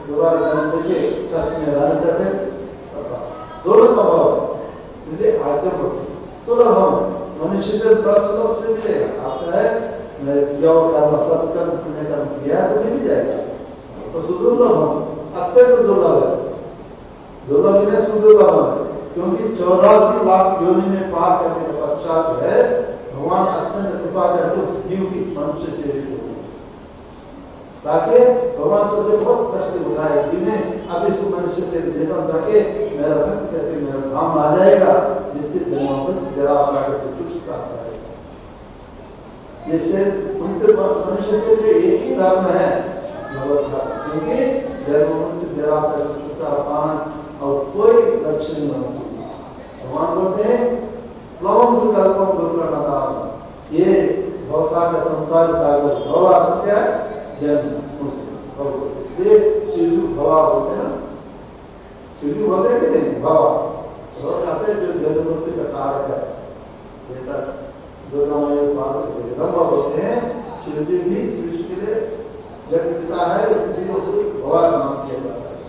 दोबारा जन्म देके कष्ट में रहने करते दोनों स्वभाव है। आज्ञा पड़ती सुलभ हम मनुष्य से बड़ा सुलभ से मिलेगा। आपका है मैं किया हुआ कर्म सत्कर्म पुण्य कर्म किया है तो मिल जाएगा। तो सुदुर्लभ हम अत्यंत दुर्लभ है। दुर्लभ इन्हें सुदुर्लभ है क्योंकि चौरासी लाख योनि में पार करने के पश्चात जो है भगवान अत्यंत कृपा करके उस जीव की मनुष्य शरीर को ताकि भगवान सोचे बहुत कष्ट उठाए जिन्हें अब इस मनुष्य के जीवन करके मेरा भक्त करके मेरा धाम आ जाएगा जिससे जन्मों पर जरा सागर से छुटकारा पाएगा। जैसे उनके मनुष्य के लिए एक ही धर्म है भगवत धर्म क्योंकि जन्मों से जरा सागर छुटकारा पाना और कोई लक्ष्य नहीं होना चाहिए। भगवान बोलते हैं प्लवम से कल्पम दूर करना था ये बहुत सारे संसार सागर भवा क्या है जन्म ये शिवजी भवा बोलते हैं ना शिवजी बोलते हैं कि नहीं भवा और कहते हैं जो जन्मूर्ति का कारक है बेटा दुर्गा मैया पार्वती जगदम्बा बोलते हैं शिवजी भी सृष्टि के लिए जगत पिता है इसलिए उसे भवा नाम से जाता है।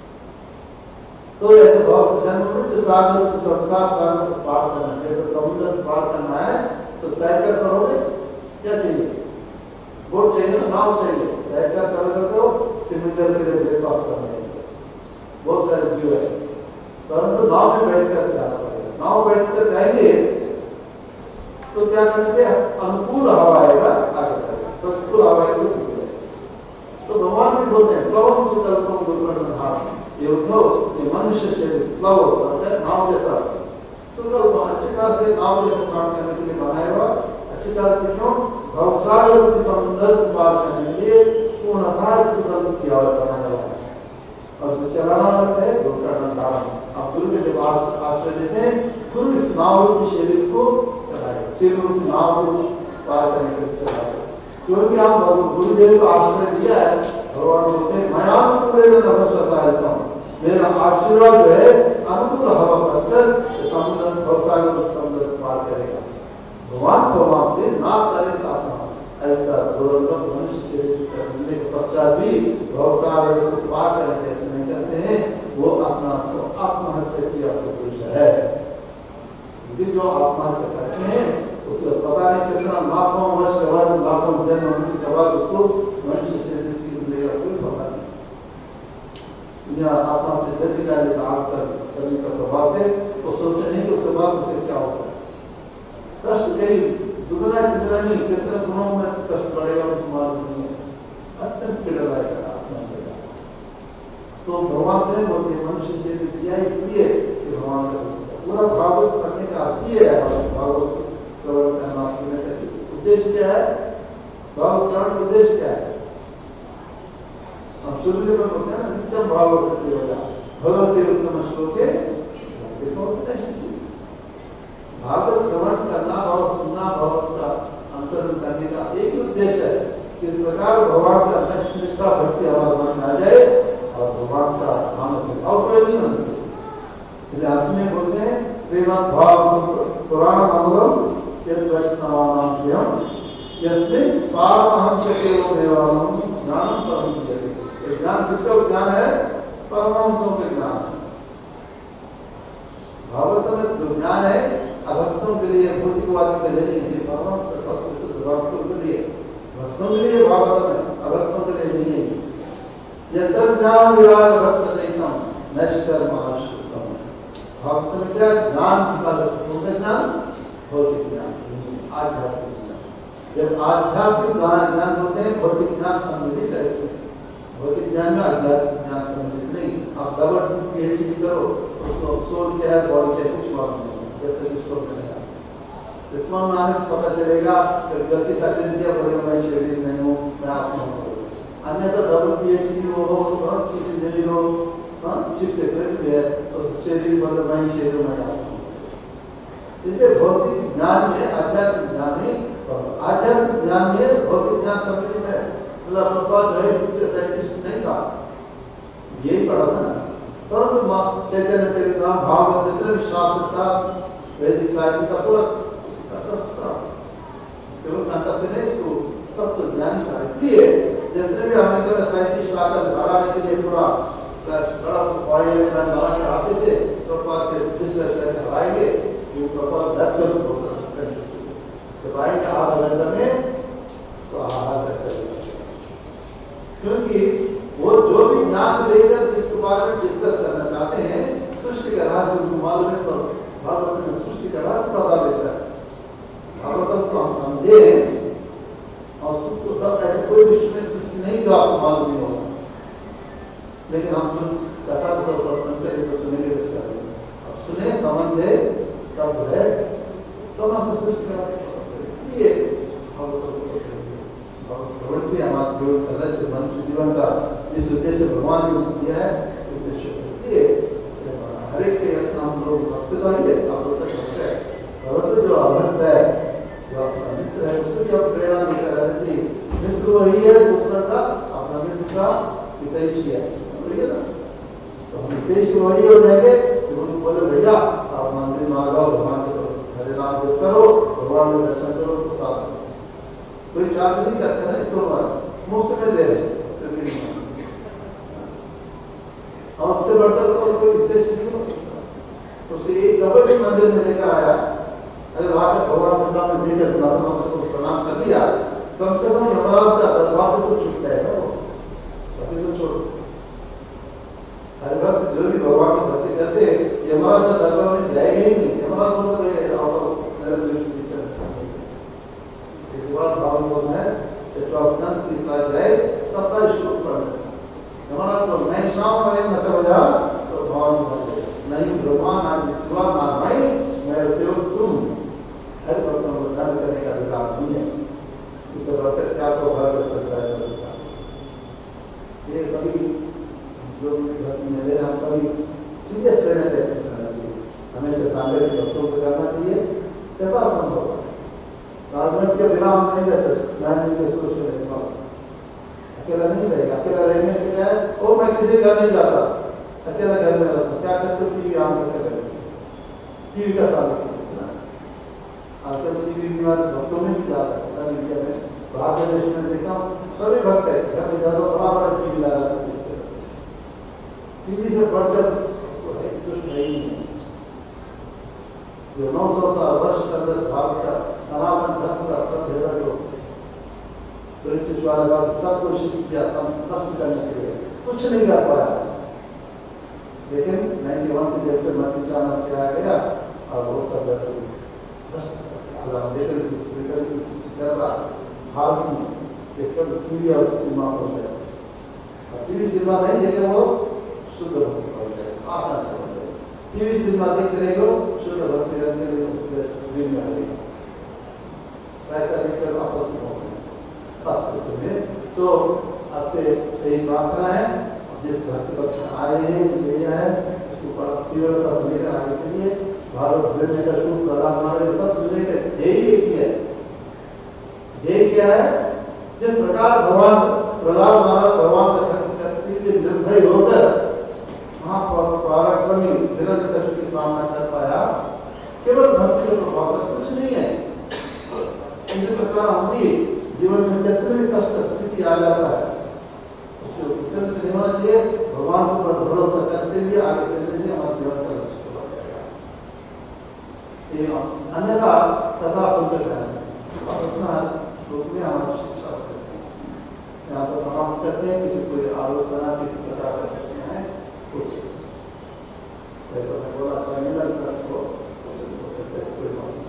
तो ऐसे बहुत से जन्मूर्ति सागर संसार सागर को पार करना है तो समुद्र पार करना है तो तय कर करोगे क्या चाहिए बोट चाहिए ना नाव चाहिए तैरकर करोगे तो समुद्र के लिए ब्रेक ऑफ करना है बहुत सारे व्यू है परंतु नाव में बैठकर जाना पड़ेगा। नाव बैठकर जाएंगे तो क्या करेंगे अनुकूल हवा आएगा आगे करेगा प्रतिकूल हवा आएगा तो भगवान भी बोलते हैं प्लवम से कल्पम दुर्घटना धारण ये उद्धव ये मनुष्य से प्लव नाव जैसा सुकल्प अच्छी तरह से नाव जैसा काम करने के लिए बनाया हुआ अच्छी तरह से क्यों भवसागर के समुद्र पार करने के लिए पूर्णतः सुकल्प किया हुआ बनाया हुआ है और उसमें चलाना होता है दुर्घटना धारण। आप गुरु के जब आश्रय लेते हैं गुरु इस नाव के शरीर को चलाएगा शरीर की नाव को पार करने के लिए चलाएगा क्योंकि आप गुरुदेव को आश्रय दिया है भगवान बोलते हैं मैं आपको पूरे नमस्कार हूँ मेरा आशीर्वाद जो है अनुकूल हवा बनकर समुद्र भवसागर समुद्र पार करेगा। भगवान को आपने ना करे ऐसा दुर्लभ मनुष्य शरीर मिलने के पश्चात भी भवसागर को पार करने प्रयत्न नहीं करते हैं वो अपना तो आत्महत्या किया पुरुष है। जो आत्महत्या करते हैं उसको पता नहीं कितना लाखों वर्ष के बाद लाखों जन्म के बाद उसको मनुष्य शरीर मिलेगा कोई पता नहीं या आत्महत्या जल्दी का लाभ करने का प्रभाव से वो सोचते नहीं कि उसके बाद उसे क्या होगा कष्ट कहीं दुगना दुगना नहीं कितने गुणों में कष्ट पड़ेगा उसको मालूम नहीं है अत्यंत पीड़ा लायक आत्महत्या। तो भगवान से बोलते मनुष्य शरीर दिया इसलिए कि भगवान का पूरा भागवत पढ़ने का अर्थ ही है भागवत श्रवण करना सुनने का उद्देश्य क्या है भागवत श्रवण का उद्देश्य क्या है हम शुरू में बोलते हैं ना नित्यम भागवत भगवती उत्तम श्लोके भागवत श्रवण करना और सुनना भगवत का अनुसरण करने का एक उद्देश्य है कि इस प्रकार भगवान का निष्ठा भक्ति हमारे मन में आ जाए और भगवान का नाम और कोई नहीं होना चाहिए। अंत में बोलते हैं श्रीमद् भागवत पुराण अमृतम यद वैष्णवानाम यस्मिन् पारमहंस केवल देवानाम ज्ञानम परम जगत्। ज्ञान किसका ज्ञान है परमहंसों का ज्ञान है। भागवत में जो ज्ञान है अभक्तों के लिए भौतिकवादी के लिए नहीं है भक्तों के लिए भक्तों के लिए भागवत में अभक्तों के लिए नहीं है। यत्र ज्ञान विराज भक्त सहितम नश्कर महाशुद्धम भक्त में क्या ज्ञान किसका ज्ञान भौतिक ज्ञान आध्यात्मिक ज्ञान। जब आध्यात्मिक ज्ञान होते हैं भौतिक ज्ञान सम्मिलित है भौतिक ज्ञान में आध्यात्मिक ज्ञान सम्मिलित नहीं। आप डबल पीएचडी करो उसको सोल क्या है बॉडी क्या कुछ मालूम नहीं जब तक इसको मिलेगा इसमें आने पता चलेगा गलती सर्टिफिकेट बोलेगा मैं शरीर नहीं हूँ मैं आत्मा हूँ अन्यथा डबल पीएचडी हो चीफ इंजीनियर हो चीफ सेक्रेटरी है तो शरीर मतलब मैं शरीर में आत्मा हूँ। इसलिए भौतिक ज्ञान में आध्यात्मिक ज्ञान नहीं आध्यात्मिक ज्ञान में भौतिक ज्ञान सम्मिलित है। मतलब साइंटिस्ट नहीं था यही पढ़ा था ना परंतु चैतन्य चरितम भागवत जितने भी शास्त्र था वैदिक साहित्य का पूरा केवल कंठस्थ नहीं इसको तत्व ज्ञानी था। इसलिए जितने भी अमेरिका में साइंटिस्ट आकर बनाने के लिए पूरा बड़ा ऑयल बना के आते थे तो के रिसर्च करके आएंगे वो प्रॉपर दस करोड़ होता तो आएंगे आधा घंटा में तो आहार क्योंकि वो जो भी ज्ञान लेकर जिसके बारे में डिस्कस करना चाहते हैं सृष्टि का राज उनको मालूम है तो भागवत में सृष्टि का राज बता देता है। भागवतम को हम समझे और तो सब ऐसे कोई विश्व में सृष्टि नहीं जो आपको मालूम नहीं होगा, लेकिन हम सुन कथा को सुनते तो सुनेंगे अब सुने समझे तब है तो हम सृष्टि का राज ये प्रवृत्ति हमारा जो सदस्य मनुष्य जीवन का इस उद्देश्य भगवान ने दिया है उद्देश्य हर एक के यत्न हम लोग भक्त तो आइए आप लोग भक्त है भक्त जो अभक्त है जो आपका मित्र है उसको भी आप प्रेरणा देकर रहते थे मित्र वही है दूसरा का अपना मित्र का हितैषी है बोलिए ना तो हम हितैषी वही हो जाएंगे तो उनको बोले भैया आप मंदिर में आ जाओ भगवान के हरे नाम जप करो भगवान के दर्शन करो प्रसाद कोई चार्ज नहीं करते ना इसको मुफ्त में दे रहे और उससे बढ़कर तो कोई उद्देश्य नहीं हो सकता। उसके एक कभी भी मंदिर में लेकर आया अगर वहां तक भगवान में लेकर बुलाता को प्रणाम कर दिया कम से कम यमराज का दरबार से तो छूट जाएगा वो अभी तो छोड़ हर वक्त जो भी भगवान की भक्ति करते यमराज का दरबार में जाएगा ही नहीं। यमराज बोलते भागवत में चतुर्स्कंध तीसरा अध्याय सत्ताईस श्लोक पढ़ना हमारा तो नहीं शाम में मत हो जा तो भगवान नहीं ब्रह्मा ना विश्वा ना भाई मैं देव तुम हर वक्त को धर्म करने का अधिकार नहीं है इससे बढ़कर क्या सौभाग्य हो सकता है। ये सभी जो मेरे हम सभी सीधे श्रेणी तय करना चाहिए हमेशा सामने भक्तों को करना चाहिए कैसा संभव है राजनीति के बिना हम नहीं रह सकते मैं के सोच रहे अकेला नहीं रहेगा अकेला रहने के लिए वो मैं किसी घर नहीं जाता अकेला घर में रहता क्या करते टीवी आम करके टीवी का सामने आजकल टीवी बीमार भक्तों में भी जाता है इंडिया में बाहर के देश में देखता हूँ सभी भक्त है घर में ज्यादा बड़ा बड़ा टीवी ला रहा है टीवी से बढ़कर कुछ नहीं है जो नौ सौ साल वर्ष के अंदर भारत का सनातन धर्म का सब भेड़ा जो ब्रिटिश वाला सब कोशिश किया नष्ट करने के लिए कुछ नहीं कर पाया लेकिन नाइन्टी वन से जब से मल्टी चैनल किया गया और वो सब हाल में ये सब टीवी और सिनेमा हो गया टीवी सिनेमा नहीं देखे वो शुद्ध भक्ति हो जाए आसान हो जाए टीवी सिनेमा देखते रहेगा शुद्ध भक्ति करने के लिए उसके में आएगा ऐसा लेकर आपस में में तो आपसे यही प्रार्थना है जिस भक्ति भक्त आए हैं ले है उसको बड़ा तीव्रता से लेकर आगे के लिए भारत भेजने का शुभ प्रदान हमारे सब सुने के ध्येय एक ही है। ध्येय क्या है जिस प्रकार भगवान प्रहलाद महाराज भगवान से भक्ति करते हुए निर्भय होकर महापराक्रमी हिरण्यकश्यप की सामना कर पाया केवल भक्ति के प्रभाव से कुछ नहीं है। इसी प्रकार हम भी जीवन में जितने भी कष्ट स्थिति आ जाता है उससे उत्तर से नहीं होना चाहिए भगवान पर भरोसा करते हुए आगे चलने से हमारे जीवन का लक्ष्य हो जाएगा। अन्यथा कथा सुनकर जाए अपना रूप में हमारी शिक्षा करते हैं यहाँ पर समाप्त करते हैं किसी कोई आलोचना किसी प्रकार का करते हैं उससे बोला अच्छा नहीं लगता तो कोई बात नहीं।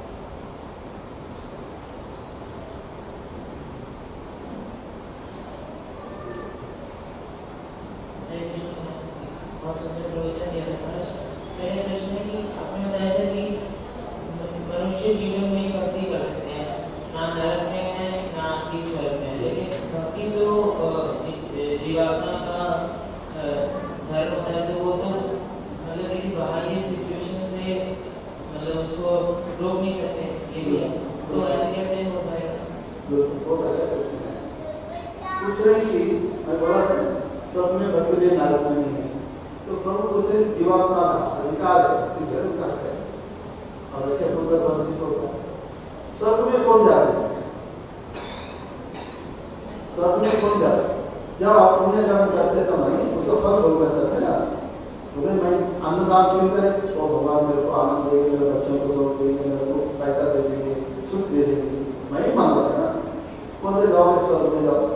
मेरा प्रश्न है कि आपने बताया था कि मनुष्य जीवन में भक्ति कर सकते हैं ना नरक में है ना ही स्वर्ग में है लेकिन भक्ति तो जीवात्मा का धर्म होता है तो वो तो मतलब किसी बाहरी सिचुएशन से मतलब उसको रोक नहीं सकते ये भी है तो ऐसे कैसे हो पाएगा। बहुत अच्छा प्रश्न है पूछ रहे कि मैं बोला सब में भक्ति दे नरक में नहीं है तो प्रभु बोलते हैं जीवात्मा का अधिकार है कि जरूर कष्ट है और ऐसे सुंदर वंचित होता है स्वर्ग में कौन जाते हैं स्वर्ग में कौन जब आप पुण्य कर्म करते तो भाई उसका फल भोगना चाहते ना, तो भाई मैं अन्नदान क्यों करें? तो भगवान मेरे को आनंद देंगे, मेरे बच्चों को सुख देंगे, मेरे को पैसा दे देंगे, सुख दे देंगे, मैं ही मांग रहा ना, कौन से गाँव में स्वर्ग में जाओ?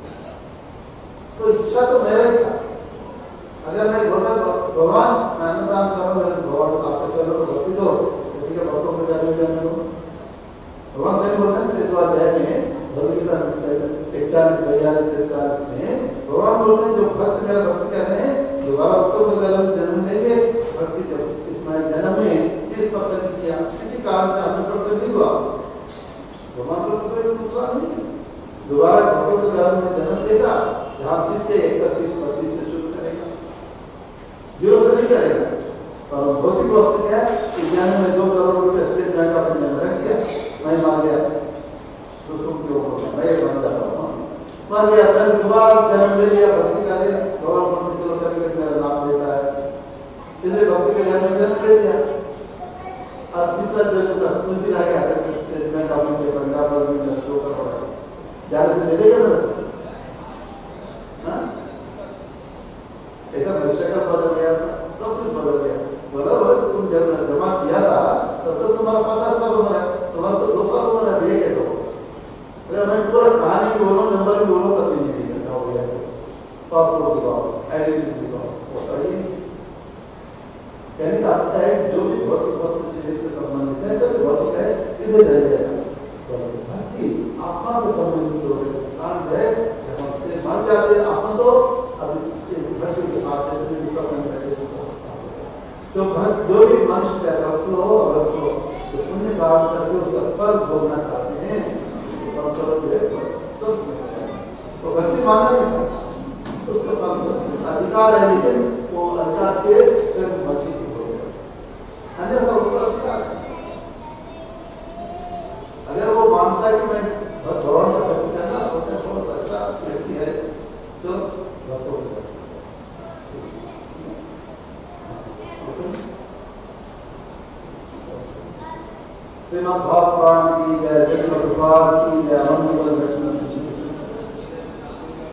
तो इच्छा तो मेरा ही था। अगर मैं बोलता भगवान मैं अन्नदान करूँ, मेरे भगवान आपको चलो भक्ति दो, ठीक है भक्तों को जाने जाने दो। भगवान से बोलते हैं तो अध्याय में भगवदगीता इकचालीस बयालीस तिरतालीस में भगवान बोलते हैं जो भक्त मेरा भक्ति कर रहे हैं दोबारा उसको तो जन्म जन्म लेंगे। भक्ति जब इतना जन्म में तीस परसेंट किया, किसी कारण से हंड्रेड परसेंट नहीं हुआ, भगवान को कोई नुकसान नहीं, दोबारा भक्तों को जन्म में जन्म देगा, जहाँ तीस से इकतीस बत्तीस से शुरू करेगा, जीरो से नहीं करेगा। और भौतिक वस्तु क्या है कि जन्म में दो करोड़ रुपये स्टेट बैंक का अपने जन्म रख दिया, मैं मान गया दूसरों के ऊपर मैं बन जाता हूँ, मान गया मैंने दोबारा जन्म ले लिया, भक्ति कर लिया, भगवान भक्ति के सर्टिफिकेट मेरा नाम देता है, इसलिए भक्ति के जन्म में जन्म ले लिया। अब तीसरा जन्म का स्मृति रह गया स्टेट बैंक अपने पंजाब में दो करोड़ है, ज्यादा से दे देगा ना, ऐसा भविष्य का बदल गया था, सब कुछ बदल गया। बराबर तुम जब जमा किया था तब तो तुम्हारा पचास साल उम्र है, तुम्हारा तो दो साल उम्र है, ये कैसे हो? अरे मैं पूरा कहानी भी बोलो, नंबर भी बोलो, तब भी नहीं दिखा हो गया, पासपोर्ट दिखाओ, आइडेंटिटी दिखाओ, वो सही नहीं। कहने का आपका है जो भी भौतिक वस्तु शरीर से संबंधित है तो भौतिक है, इधर रह जाएगा। भक्ति आत्मा से संबंधित हो गए, कारण है जब हमसे मर जाते आत्मा तो अब भक्ति के आदेश में तो भक्त जो भी मनुष्य का रक्त हो अगर तो पुण्य काम करके उसका फल भोगना चाहते हैं तो भक्ति मांगा नहीं, उसका अधिकार है, लेकिन वो अधिकार के स्वयं वंचित हो गया, अन्यथा उसका अधिकार है। अगर वो मानता है कि मैं भगवान का भक्ति करना होता है बहुत अच्छा व्यक्ति है तो भक्तों को श्रीमद् भागवत पुराण की जय, कृष्ण भगवान की जय,